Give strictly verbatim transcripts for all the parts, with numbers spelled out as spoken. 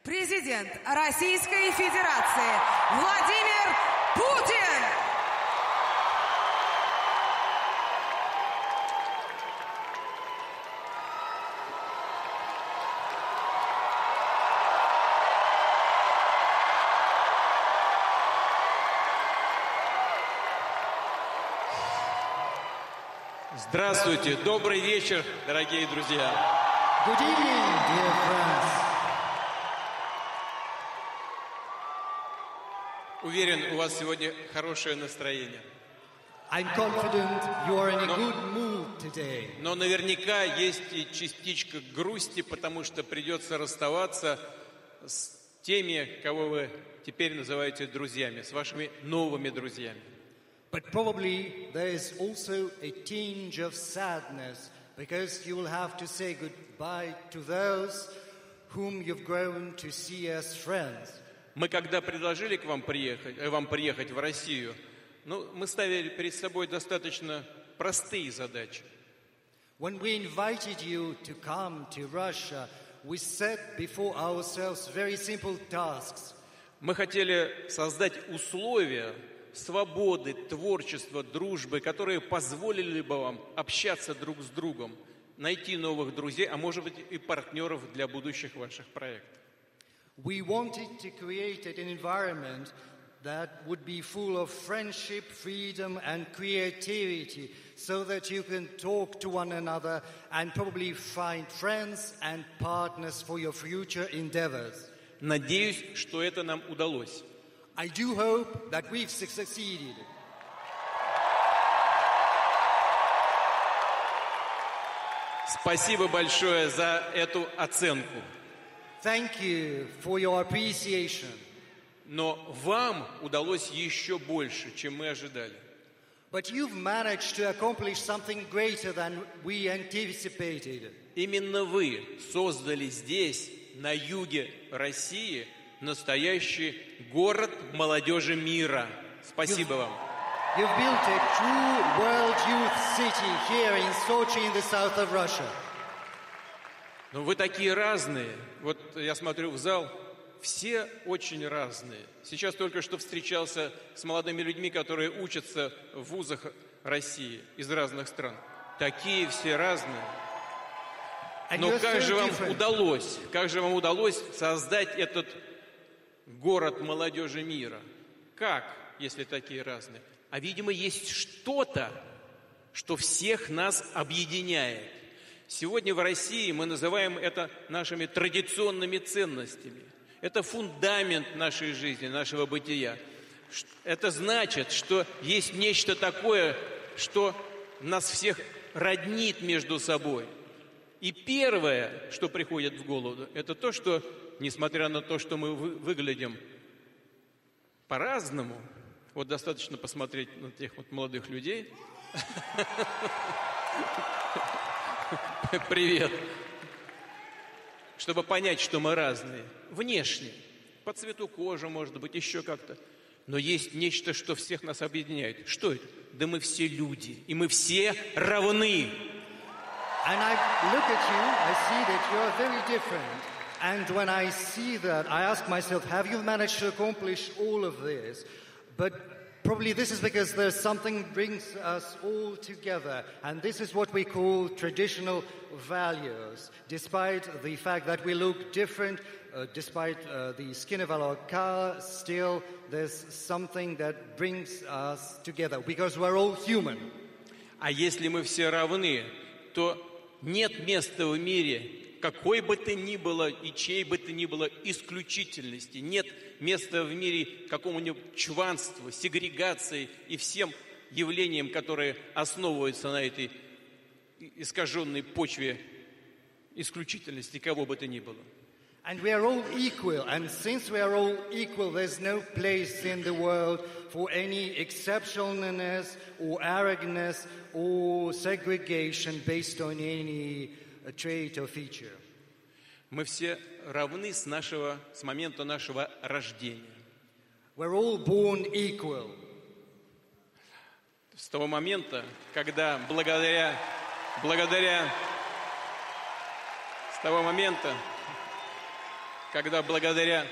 Президент Российской Федерации Владимир Путин! Здравствуйте, добрый вечер, дорогие друзья. Good evening, dear friends. Уверен, у вас сегодня хорошее настроение. I'm confident you are in a good mood today. Но наверняка есть и частичка грусти, потому что придется расставаться с теми, кого вы теперь называете друзьями, с вашими новыми друзьями. But probably there is also a tinge of sadness because you will have to say goodbye to those whom you've grown to see as friends. Мы когда предложили к вам приехать, э, вам приехать в Россию, ну, мы ставили перед собой достаточно простые задачи. When we invited you to come to Russia, we set before ourselves very simple tasks. Мы хотели создать условия свободы, творчества, дружбы, которые позволили бы вам общаться друг с другом, найти новых друзей, а может быть и партнеров для будущих ваших проектов. We wanted to create an environment that would be full of friendship, freedom and creativity so that you can talk to one another and probably find friends and partners for your future endeavors. Надеюсь, что это нам удалось. I do hope that we've succeeded. Спасибо большое за эту оценку. Thank you for your appreciation. Но вам удалось еще больше, чем мы ожидали. But you've managed to accomplish something greater than we anticipated. Именно вы создали здесь, на юге России, настоящий город молодежи мира. Спасибо вам. You've built a true world youth city here in Sochi, in the south of Russia. Но вы такие разные. Вот я смотрю в зал, все очень разные. Сейчас только что встречался с молодыми людьми, которые учатся в вузах России из разных стран. Такие все разные. Но как же вам удалось, как же вам удалось создать этот город молодежи мира? Как, если такие разные? А, видимо, есть что-то, что всех нас объединяет. Сегодня в России мы называем это нашими традиционными ценностями. Это фундамент нашей жизни, нашего бытия. Это значит, что есть нечто такое, что нас всех роднит между собой. И первое, что приходит в голову, это то, что, несмотря на то, что мы выглядим по-разному, вот достаточно посмотреть на тех вот молодых людей. Привет. Чтобы понять, что мы разные. Внешне. По цвету кожи, может быть, еще как-то. Но есть нечто, что всех нас объединяет. Что это? Да мы все люди. И мы все равны. And I look at you, I see that you are very different. And when I see that, I ask myself, have you managed to accomplish all of this? But probably this is because there's something brings us all together. And this is what we call traditional values. Despite the fact that we look different, uh, despite uh, the skin of our color, still there's something that brings us together. Because we're all human. А если мы все равны, то нет места в мире, какой бы то ни было и чьей бы то ни было исключительности. Нет места в мире какому-нибудь чванству, сегрегации и всем явлениям, которые основываются на этой искаженной почве исключительности кого бы то ни было. And we are all equal, and since we are all equal, there's no place in the world for any exceptionalness or arrogance or segregation based on any trait or feature. Мы все равны с нашего, с момента нашего рождения. We're all born equal. С того момента, когда благодаря, благодаря, с того момента, когда благодаря...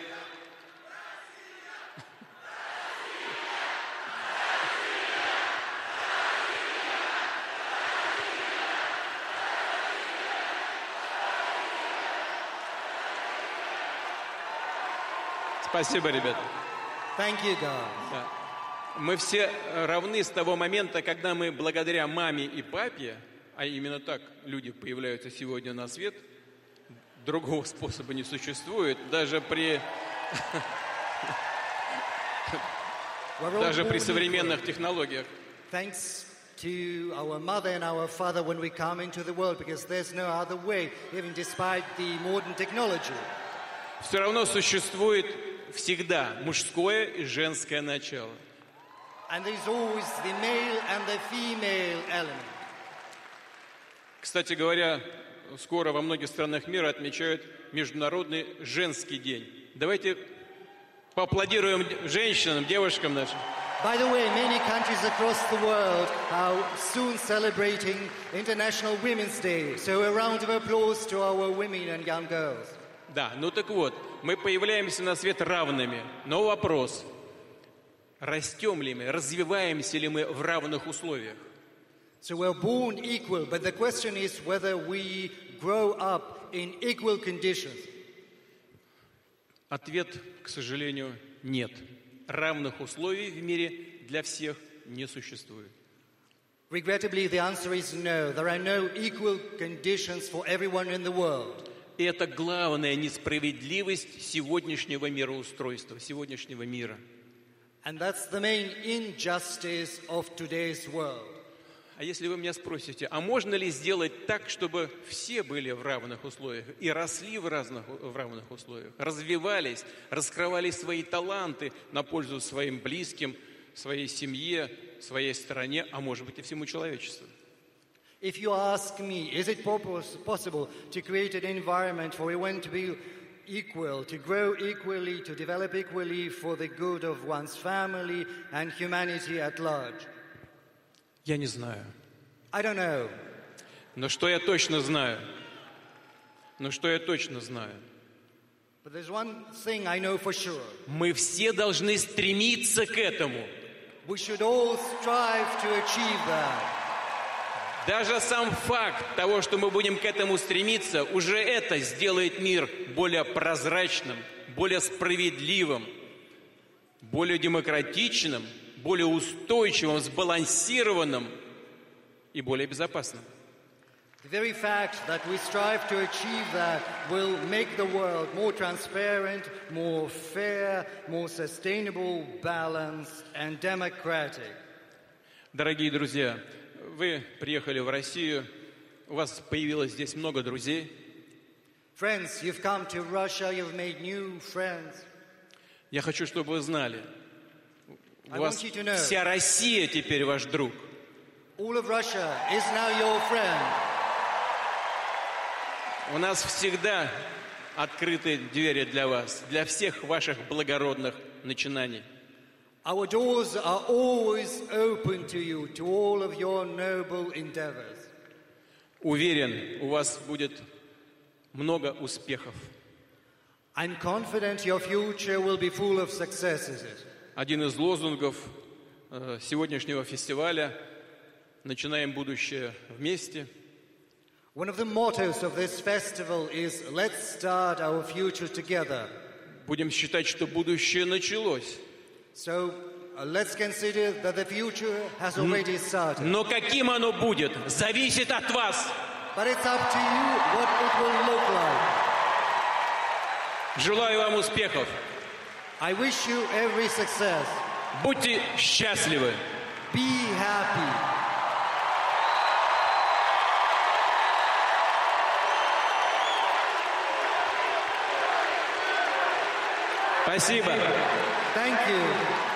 Спасибо, ребята. Thank you, guys. Да. Мы все равны с того момента, когда мы благодаря маме и папе, а именно так люди появляются сегодня на свет, другого способа не существует, даже при, даже при современных технологиях. Thanks to our mother and our father when we come into the world, because there's no other way, even despite the modern technology. Все равно существует всегда мужское и женское начало. And there's always the male and the female element. Кстати говоря, скоро во многих странах мира отмечают Международный женский день. Давайте поаплодируем женщинам, девушкам нашим. By the way, many countries across the world are soon celebrating International Women's Day. So a round of applause to our women and young girls. Да, ну так вот, мы появляемся на свет равными. Но вопрос, растем ли мы, развиваемся ли мы в равных условиях? So we're born equal, but the question is whether we grow up in equal conditions. Ответ, к сожалению, нет. Равных условий в мире для всех не существует. Regrettably, the answer is no. There are no equal conditions for everyone in the world. И это главная несправедливость сегодняшнего мироустройства, сегодняшнего мира. And that's the main injustice of today's world. А если вы меня спросите, а можно ли сделать так, чтобы все были в равных условиях и росли в, разных, в равных условиях, развивались, раскрывали свои таланты на пользу своим близким, своей семье, своей стране, а может быть и всему человечеству? If you ask me, is it possible to create an environment for everyone to be equal, to grow equally, to develop equally for the good of one's family and humanity at large? Я не знаю. I don't know. Но что я точно знаю? Но что я точно знаю? But there's one thing I know for sure. Мы все должны стремиться к этому. We should all strive to achieve that. Даже сам факт того, что мы будем к этому стремиться, уже это сделает мир более прозрачным, более справедливым, более демократичным, более устойчивым, сбалансированным и более безопасным. The very fact that we strive to achieve that will make the world more transparent, more fair, more sustainable, balanced and democratic. Дорогие друзья, вы приехали в Россию, у вас появилось здесь много друзей. Friends, you've come to Russia, you've made new friends. Я хочу, чтобы вы знали, у I вас want you to know. вся Россия теперь ваш друг. All of Russia is now your friend. У нас всегда открыты двери для вас, для всех ваших благородных начинаний. Our doors are always open to you, to all of your noble endeavors. Уверен, у вас будет много успехов. I'm confident your future will be full of successes. Один из лозунгов э, сегодняшнего фестиваля «Начинаем будущее вместе». One of the mottos of this festival is "Let's start our future together." Будем считать, что будущее началось. So uh, let's consider that the future has already started. Но каким оно будет, зависит от вас. But it's up to you what it will look like. Желаю вам успехов. I wish you every success. Будьте счастливы. Be happy. Спасибо. Thank you.